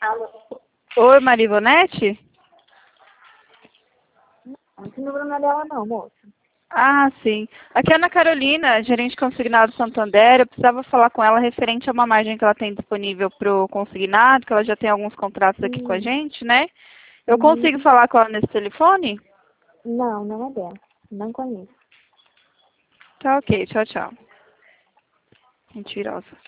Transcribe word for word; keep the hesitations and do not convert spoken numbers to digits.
Alô? Oi, Maria Ivonete? Não, esse número não é dela não, moça. Ah, sim. Aqui é a Ana Carolina, gerente consignado Santander. Eu precisava falar com ela referente a uma margem que ela tem disponível para o consignado, que ela já tem alguns contratos aqui com a Hum, gente, né? Eu consigo uhum. falar com ela nesse telefone? Não, não é dela. Não conheço. Tá ok, tchau, tchau. Mentirosa.